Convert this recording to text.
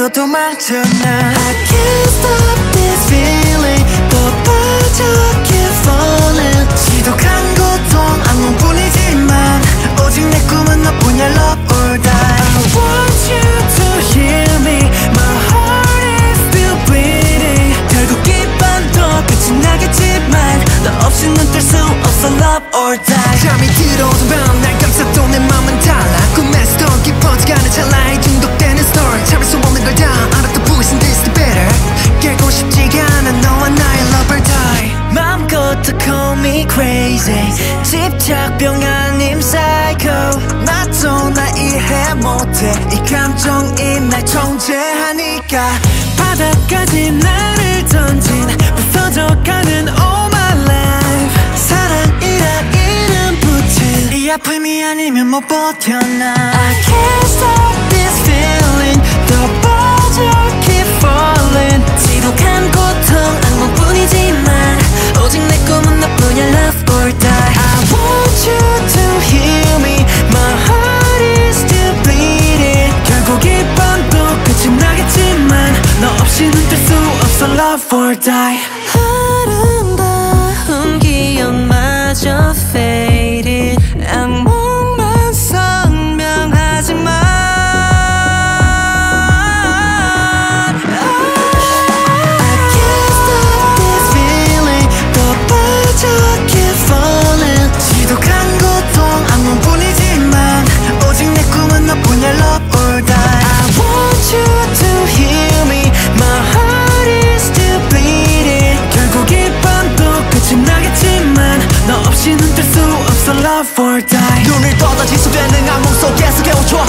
또 도망쳐 나 I can't stop this feeling 또 빠져 keep falling 지독한 고통 악몽뿐이지만 오직 내 꿈은 너뿐이야 love or die I want you to hear me my heart is still bleeding 결국 이 밤도 끝이 나겠지만 너 없이는 뗄 수 없어 love or die 잠이 들어오던 밤 날 감싸도 내 맘은 달라 꿈에서도 깊어져가는 찰나에 중독되는 story 참을 수 없는 걸 다 알았던 부신 this the better 깨고 싶지가 않아 너와 나의 love or die 맘껏 call me crazy 집착병 아님 psycho 나도 나 이해 못해 이 감정이 날 통제하니까 바닥까지 나를 던진 부서져가는 all my life 사랑이란 이름 붙인 이 아픔이 아니면 못 버텨 나 I can't stop this feeling 더 빠져 keep falling 지독한 고통 악몽뿐이지만 오직 내 꿈은 너뿐이야 love or die I want you to hear me my heart is still bleeding 결국 이 밤도 끝이 나겠지만 너 없이는 뗄 수 없어 love or die 아름다운 기억마저 faded 악몽만 선명하지만 지독한 고통 악몽뿐이지만 오직 내 꿈은 너뿐이야 love or die I want you to hear me my heart is still bleeding 결국 이 밤도 끝이 나겠지만 너 없이는 뗄 수 없어 love or die 눈을 뻗어 지속되는 악몽 속에서 깨워줘